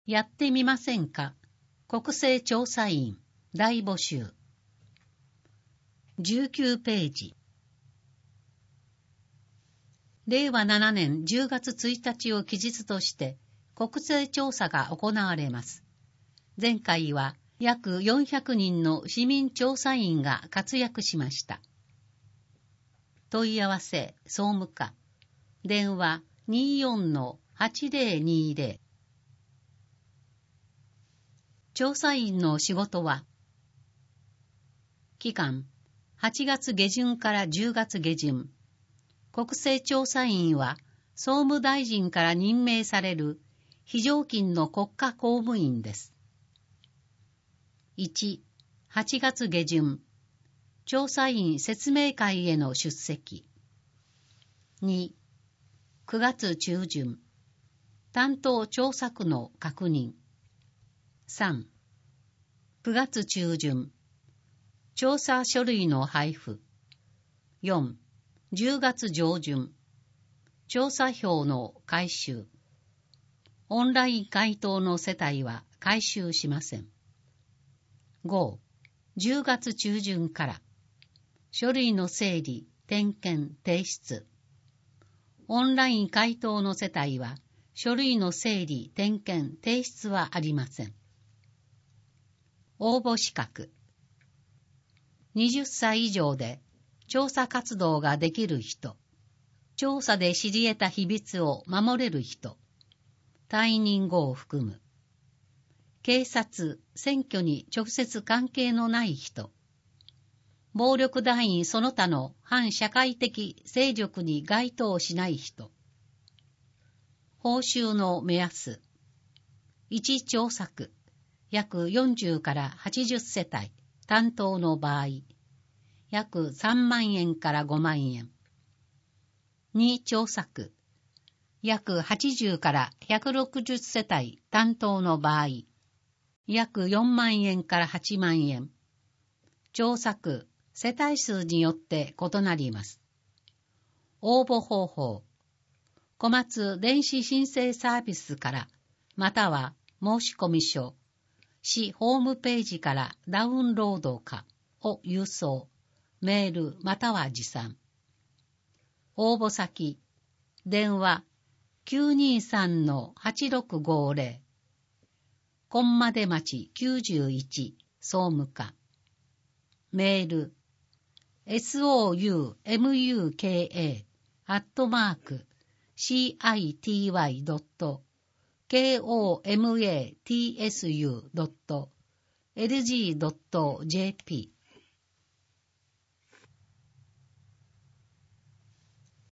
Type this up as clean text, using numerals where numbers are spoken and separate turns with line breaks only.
やってみませんか。国勢調査員大募集。19ページ。令和7年10月1日を期日として国勢調査が行われます。前回は約400人の市民調査員が活躍しました。問い合わせ総務課。電話 24-8020。調査員の仕事は、期間8月下旬から10月下旬。国勢調査員は総務大臣から任命される非常勤の国家公務員です。1、8月下旬。調査員説明会への出席。2、9月中旬。担当調査区の確認。3、9月中旬。調査書類の配布。4、10月上旬。調査票の回収。オンライン回答の世帯は回収しません。5、10月中旬から。書類の整理、点検、提出。オンライン回答の世帯は書類の整理、点検、提出はありません。応募資格。20歳以上で調査活動ができる人、調査で知り得た秘密を守れる人、退任後を含む、警察、選挙に直接関係のない人、暴力団員その他の反社会的勢力に該当しない人、報酬の目安、1調査区、約40から80世帯、担当の場合、約3万円から5万円。2調査区、約80から160世帯、担当の場合、約4万円から8万円。調査区、世帯数によって異なります。応募方法。小松電子申請サービスから、または申込書、市ホームページからダウンロードかを郵送、メールまたは持参。応募先、電話 923-8650、金丸町91総務課。メール、soumuka@city.komatsu.lg.jp